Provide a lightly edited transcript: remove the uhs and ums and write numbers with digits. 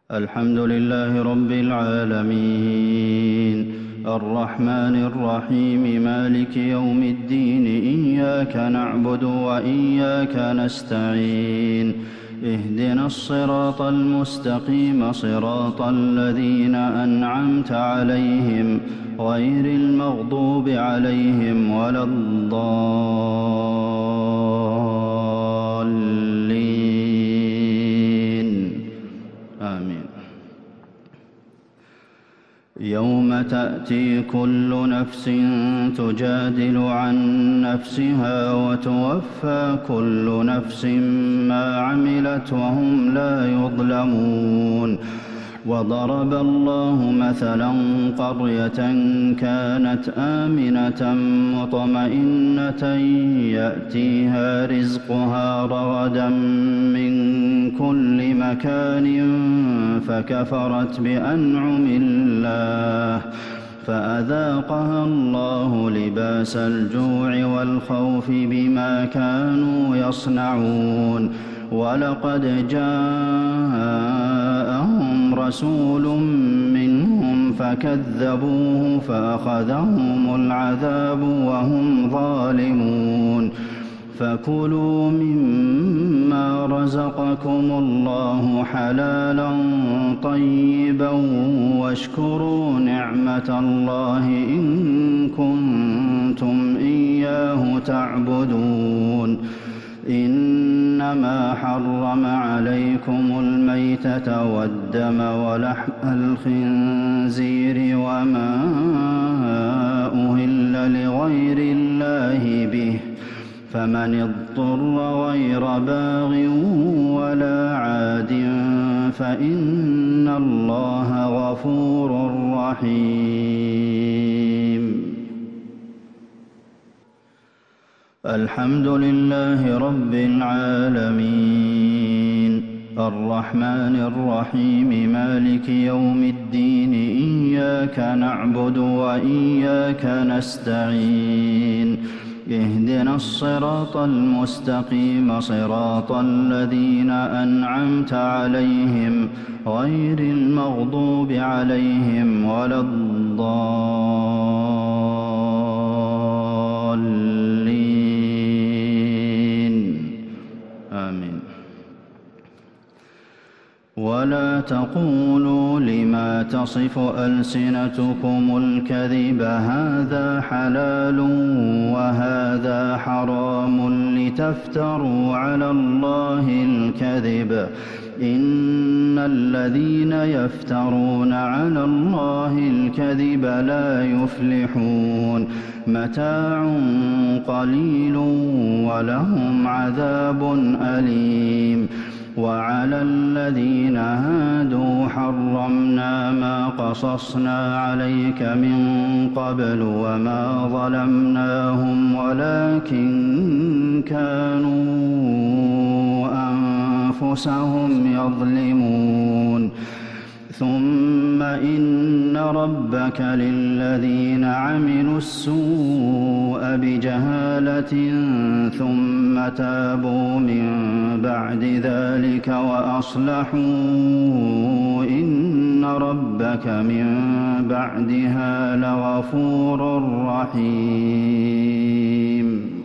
الحمد لله رب العالمين الرحمن الرحيم مالك يوم الدين إياك نعبد وإياك نستعين اهدنا الصراط المستقيم صراط الذين أنعمت عليهم غير المغضوب عليهم ولا الضالين آمين. يوم تأتي كل نفس تجادل عن نفسها وتوفى كل نفس ما عملت وهم لا يظلمون. وضرب الله مثلا قرية كانت آمنة مطمئنة يأتيها رزقها رغدا من كل مكان فكفرت بأنعم الله فأذاقها الله لباس الجوع والخوف بما كانوا يصنعون. ولقد جاءهم رسول منهم فكذبوه فأخذهم العذاب وهم ظالمون. فكلوا مما رزقكم الله حلالا طيبا واشكروا نعمة الله إن كنتم إياه تعبدون. إنما حرم عليكم الميتة والدم ولحم الخنزير وما أهل لغير الله به فمن اضطر غير باغ ولا عاد فإن الله غفور رحيم. الحمد لله رب العالمين الرحمن الرحيم مالك يوم الدين إياك نعبد وإياك نستعين اهدنا الصراط المستقيم صراط الذين أنعمت عليهم غير المغضوب عليهم ولا الضالين آمين. ولا تقولوا لما تصف ألسنتكم الكذب هذا حلال وهذا حرام لتفتروا على الله الكذب إن الذين يفترون على الله الكذب لا يفلحون. متاع قليل ولهم عذاب أليم. وعلى الذين هادوا حرمنا ما قصصنا عليك من قبل وما ظلمناهم ولكن كانوا أنفسهم يظلمون. ثم إن ربك للذين عملوا السوء بجهالة ثم تابوا من بعد ذلك وأصلحوا إن ربك من بعدها لغفور رحيم.